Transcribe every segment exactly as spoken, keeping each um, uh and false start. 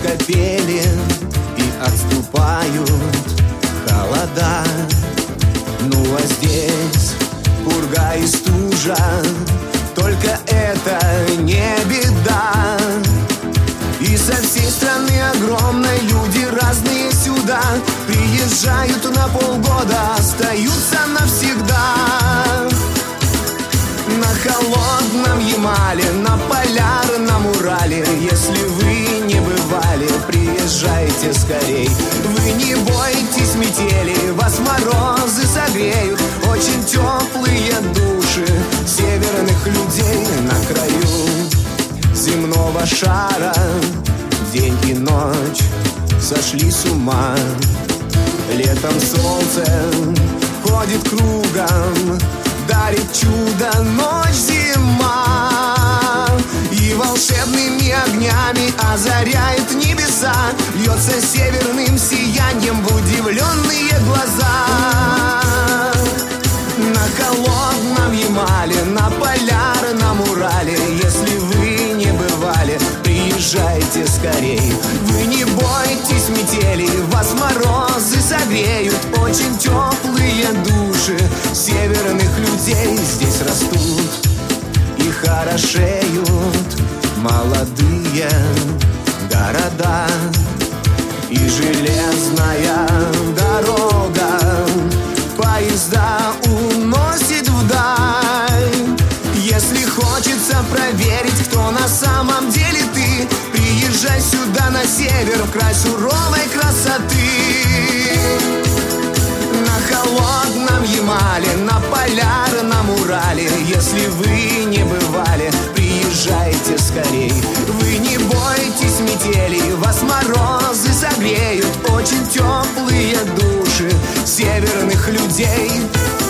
капели, и отступают холода. Ну а здесь пурга и стужа, только это не беда. И со всей страны огромной люди разные сюда приезжают на полгода, остаются навсегда. На холодном Ямале, на Полярном Урале, если вы не бывали, приезжайте скорей. Вы не бойтесь метели, вас морозы согреют. Очень теплые души северных людей на краю земного шара. День и ночь сошли с ума. Летом солнце ходит кругом, дарит чудо ночь зима. И волшебными огнями озаряет небеса, льется северным сиянием в удивленные глаза. На холодном Ямале, на Полярном Урале, если вы не бывали, приезжайте скорей. Вы не бойтесь метели, вас морозы согреют. Очень теплые души северных людей здесь растут и хорошеют молодые города. И железная дорога поезда уносит вдаль. Если хочется проверить, кто на самом деле ты, приезжай сюда на север, в край суровой красоты. На холодном Ямале, на Полярном Урале, если вы не бывали, приезжайте скорей. Вы не бойтесь метели, вас морозы согреют. Очень теплые души северных людей.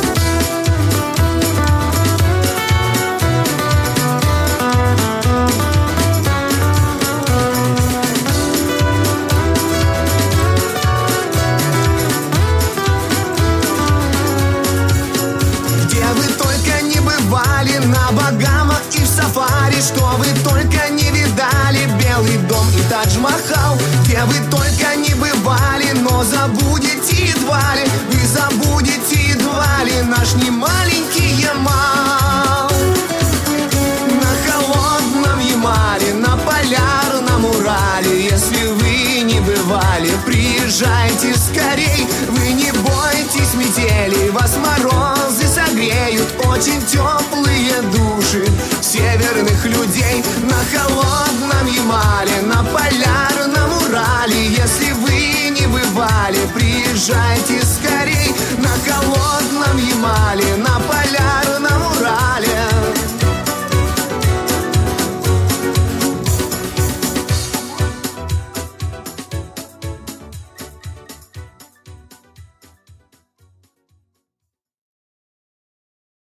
На Багамах и в сафари, что вы только не видали, Белый дом и Тадж-Махал. Где вы только не бывали, но забудете едва ли, вы забудете едва ли наш немаленький Ямал. На холодном Ямале, на Полярном Урале, если вы не бывали, приезжайте скорей. Вы не бойтесь метели, вас морозы согреют. Очень теплые души северных людей. На холодном Ямале, на Полярном Урале, если вы не бывали, приезжайте скорей. На холодном Ямале,